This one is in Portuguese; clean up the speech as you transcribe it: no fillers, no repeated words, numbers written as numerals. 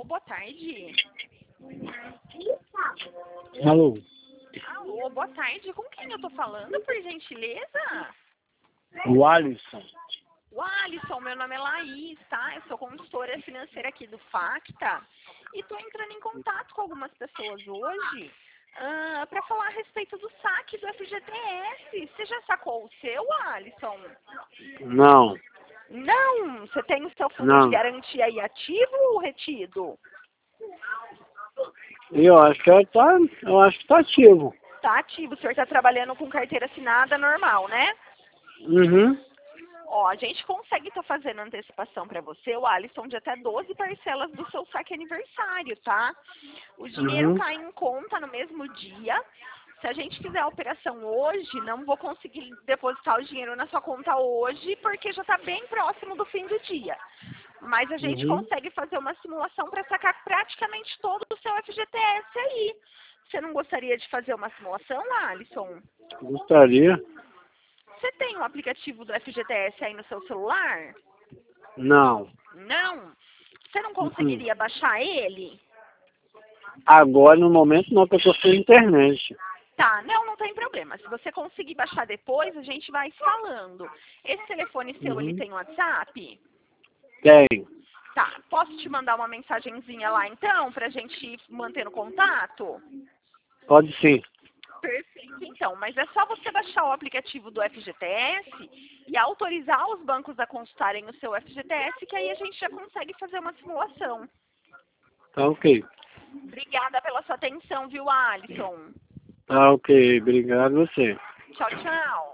boa tarde. Alô? Alô, boa tarde. Com quem eu tô falando, por gentileza? O Alisson. O Alisson, meu nome é Laís, tá? Eu sou consultora financeira aqui do Facta e tô entrando em contato com algumas pessoas hoje para falar a respeito do saque do FGTS. Você já sacou o seu, Alisson? Não, Não! Você tem o seu fundo de não. garantia aí ativo ou retido? Eu acho que tá ativo. Tá ativo. O senhor tá trabalhando com carteira assinada normal, né? Uhum. Ó, a gente consegue estar fazendo antecipação para você, o Alisson, de até 12 parcelas do seu saque aniversário, tá? O dinheiro Uhum. cai em conta no mesmo dia. Se a gente fizer a operação hoje, não vou conseguir depositar o dinheiro na sua conta hoje, porque já está bem próximo do fim do dia. Mas a gente Uhum. consegue fazer uma simulação para sacar praticamente todo o seu FGTS aí. Você não gostaria de fazer uma simulação, Alisson? Gostaria? Você tem um aplicativo do FGTS aí no seu celular? Não. Não? Você não Uhum. conseguiria baixar ele? Agora, no momento, não, porque eu tô sem internet. Tá, não tem problema. Se você conseguir baixar depois, a gente vai falando. Esse telefone seu, ele Uhum. tem WhatsApp? Tem. Tá, posso te mandar uma mensagenzinha lá então, pra gente ir mantendo contato? Pode sim. Perfeito, então. Mas é só você baixar o aplicativo do FGTS e autorizar os bancos a consultarem o seu FGTS, que aí a gente já consegue fazer uma simulação. Tá ok. Obrigada pela sua atenção, viu, Alisson? Tá ok. Obrigado a você. Tchau, tchau.